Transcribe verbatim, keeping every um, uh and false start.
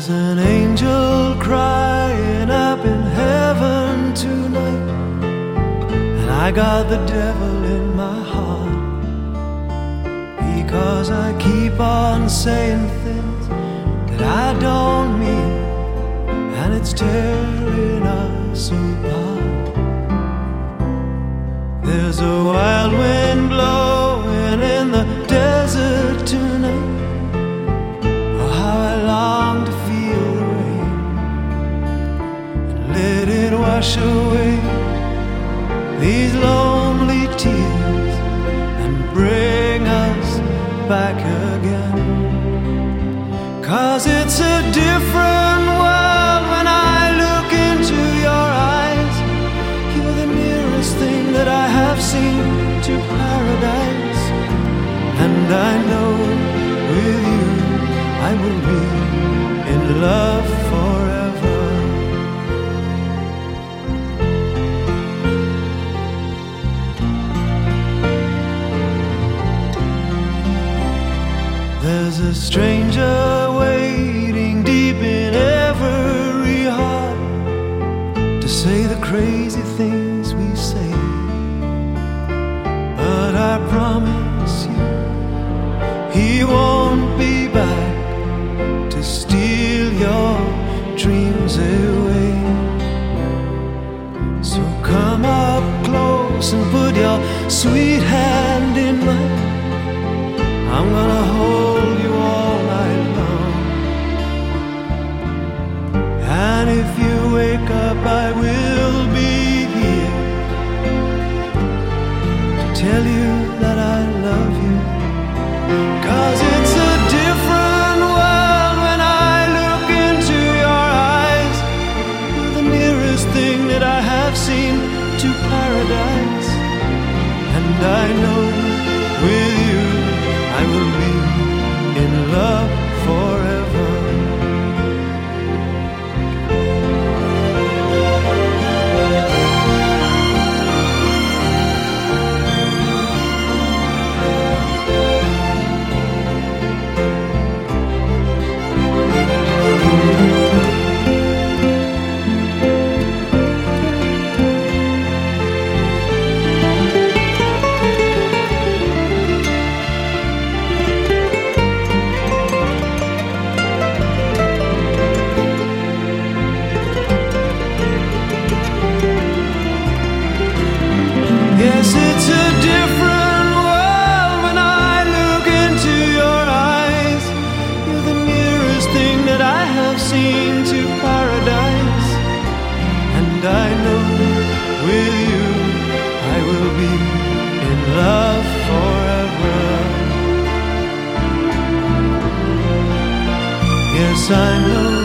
an angel crying up in heaven tonight, and I got the devil in my heart, because I keep on saying things that I don't mean, and it's tearing us apart. There's a wild wind blowing in the desert tonight. Oh, how I long to feel the rain and let it wash away these lonely tears and bring us back again. 'Cause it's a different world when I look into your eyes. You're the nearest thing that I have seen to paradise, and I know with you I will be in love forever. There's a stranger waiting deep in every heart to say the crazy things we say, but I promise you he won't be back to steal your dreams away. So come up close and put your sweet hand in mine. I'm gonna hold you all night long, and if you wake up I will be here to tell you that I love you. 'Cause it's a different world when I look into your eyes. You're the nearest thing that I have seen to paradise, and I know with you I will be in love forever. Yes, it's a different world when I look into your eyes. You're the nearest thing that I have seen to paradise, and I know with you I will be in love forever. Yes, I know